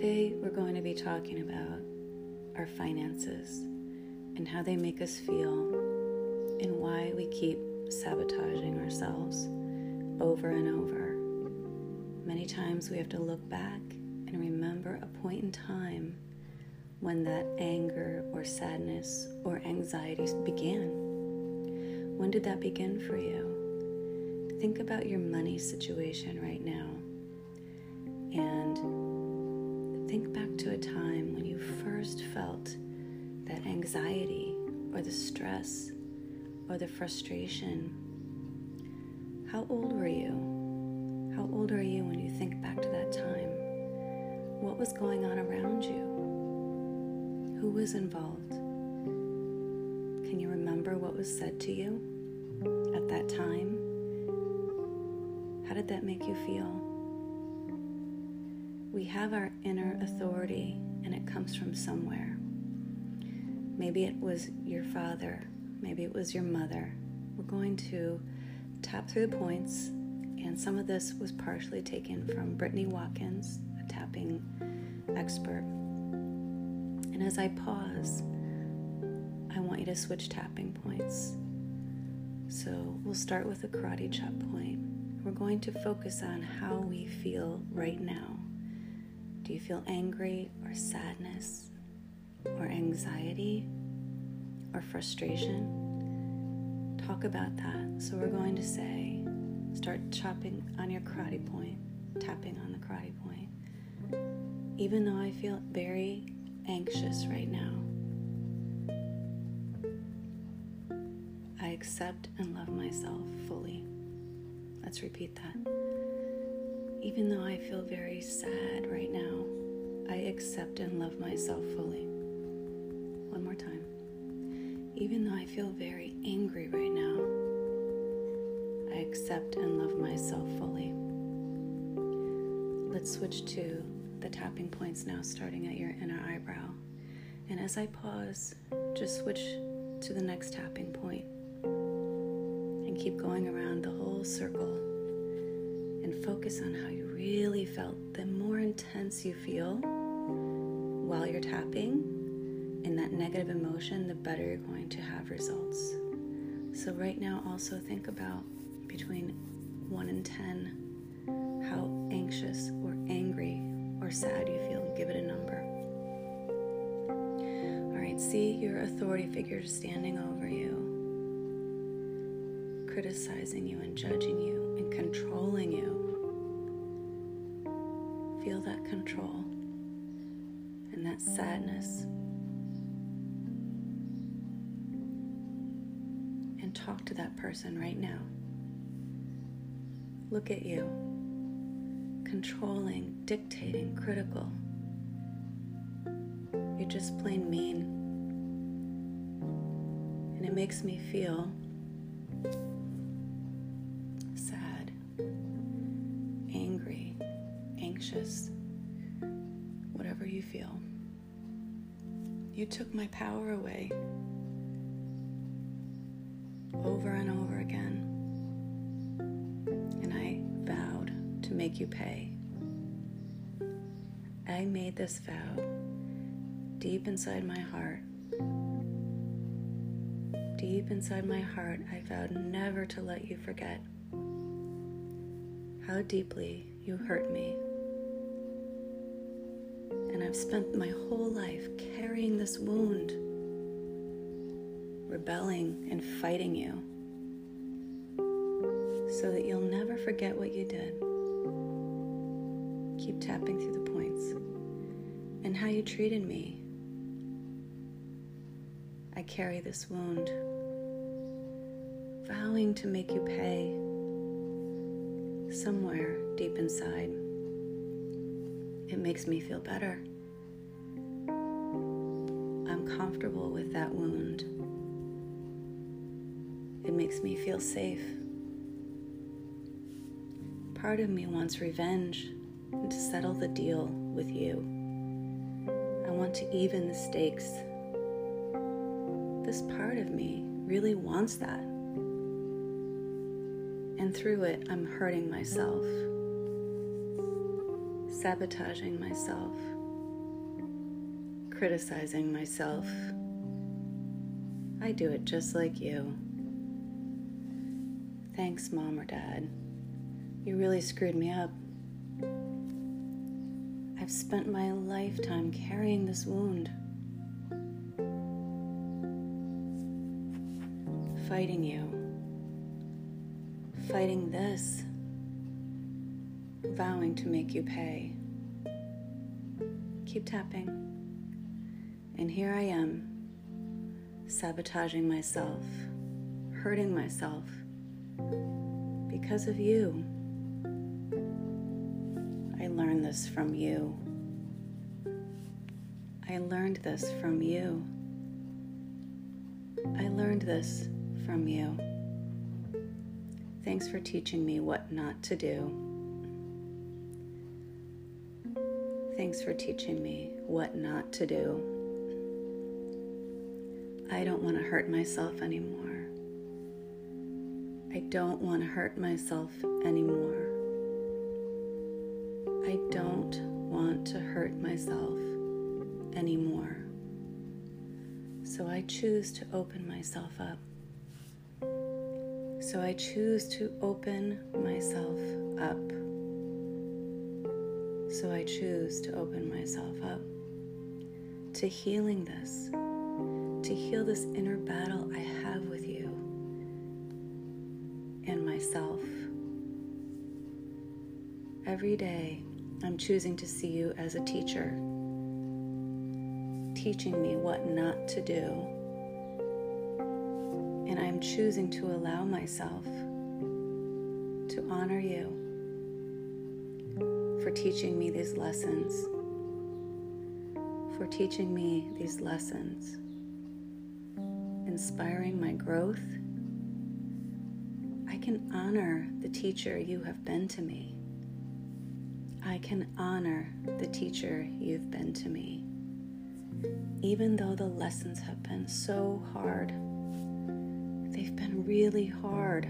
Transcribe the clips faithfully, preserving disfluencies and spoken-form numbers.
Today we're going to be talking about our finances and how they make us feel and why we keep sabotaging ourselves over and over. Many times we have to look back and remember a point in time when that anger or sadness or anxiety began. When did that begin for you? Think about your money situation right now and think back to a time when you first felt that anxiety or the stress or the frustration. How old were you? How old are you when you think back to that time? What was going on around you? Who was involved? Can you remember what was said to you at that time? How did that make you feel? We have our inner authority, and it comes from somewhere. Maybe it was your father, maybe it was your mother. We're going to tap through the points, and some of this was partially taken from Brittany Watkins, a tapping expert. And as I pause, I want you to switch tapping points. So we'll start with the karate chop point. We're going to focus on how we feel right now. Do you feel angry or sadness or anxiety or frustration? Talk about that. So we're going to say, start chopping on your karate point, tapping on the karate point. Even though I feel very anxious right now, I accept and love myself fully. Let's repeat that. Even though I feel very sad right now, I accept and love myself fully. One more time. Even though I feel very angry right now, I accept and love myself fully. Let's switch to the tapping points now, starting at your inner eyebrow. And as I pause, just switch to the next tapping point and keep going around the whole circle. And focus on how you really felt. The more intense you feel while you're tapping in that negative emotion, the better you're going to have results. So right now, also think about between one and ten, how anxious or angry or sad you feel. Give it a number. All right, see your authority figure standing over you, criticizing you and judging you and controlling you. Feel that control and that sadness. And talk to that person right now. Look at you, controlling, dictating, critical. You're just plain mean. And it makes me feel anxious, whatever you feel. You took my power away over and over again, and I vowed to make you pay. I made this vow deep inside my heart. Deep inside my heart, I vowed never to let you forget how deeply you hurt me. And I've spent my whole life carrying this wound, rebelling and fighting you, so that you'll never forget what you did. Keep tapping through the points. And how you treated me. I carry this wound, vowing to make you pay somewhere deep inside. It makes me feel better. I'm comfortable with that wound. It makes me feel safe. Part of me wants revenge and to settle the deal with you. I want to even the stakes. This part of me really wants that. And through it, I'm hurting myself, sabotaging myself, criticizing myself. I do it just like you. Thanks, Mom or Dad. You really screwed me up. I've spent my lifetime carrying this wound, fighting you, fighting this, vowing to make you pay. Keep tapping. And here I am, sabotaging myself, hurting myself because of you. I learned this from you. I learned this from you. I learned this from you. Thanks for teaching me what not to do. Thanks for teaching me what not to do. I don't want to hurt myself anymore. I don't want to hurt myself anymore. I don't want to hurt myself anymore. So I choose to open myself up. So I choose to open myself up. So I choose to open myself up to healing this, to heal this inner battle I have with you and myself. Every day, I'm choosing to see you as a teacher, teaching me what not to do. And I'm choosing to allow myself to honor you for teaching me these lessons, for teaching me these lessons, inspiring my growth. I can honor the teacher you have been to me. I can honor the teacher you've been to me. Even though the lessons have been so hard, they've been really hard.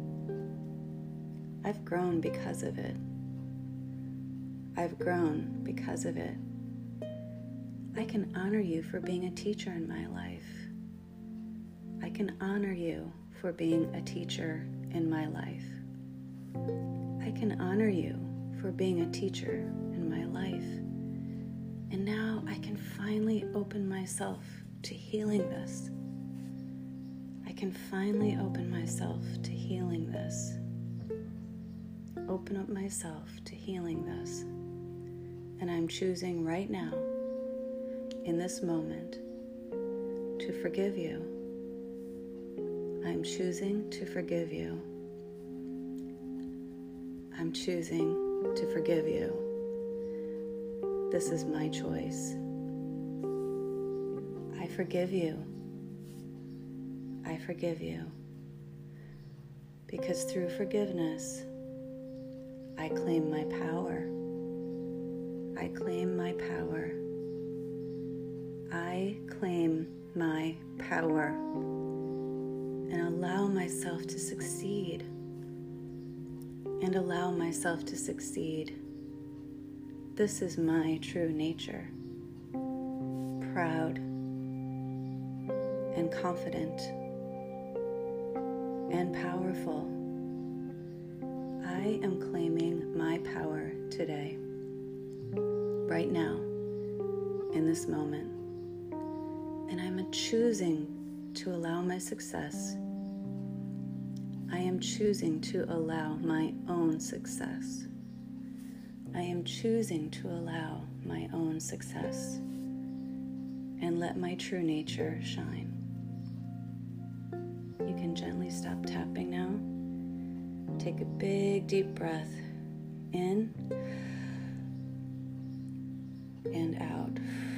I've grown because of it. I've grown because of it. I can honor you for being a teacher in my life. I can honor you for being a teacher in my life. I can honor you for being a teacher in my life. And now I can finally open myself to healing this. I can finally open myself to healing this. Open up myself to healing this. And I'm choosing right now, in this moment, to forgive you. I'm choosing to forgive you. I'm choosing to forgive you. This is my choice. I forgive you. I forgive you. Because through forgiveness, I claim my power. I claim my power. I claim my power and allow myself to succeed. And allow myself to succeed. This is my true nature. Proud and confident and powerful. I am claiming my power today, right now, in this moment. And I'm choosing to allow my success. I am choosing to allow my own success. I am choosing to allow my own success and let my true nature shine. You can gently stop tapping now. Take a big, deep breath in and out.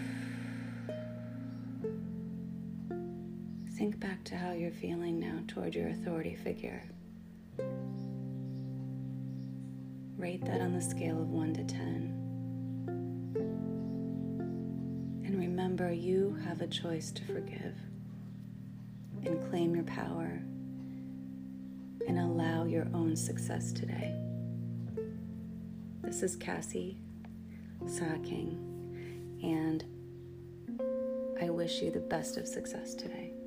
Think back to how you're feeling now toward your authority figure. Rate that on the scale of one to ten. And remember, you have a choice to forgive and claim your power and allow your own success today. This is Cassie Sa King, and wish you the best of success today.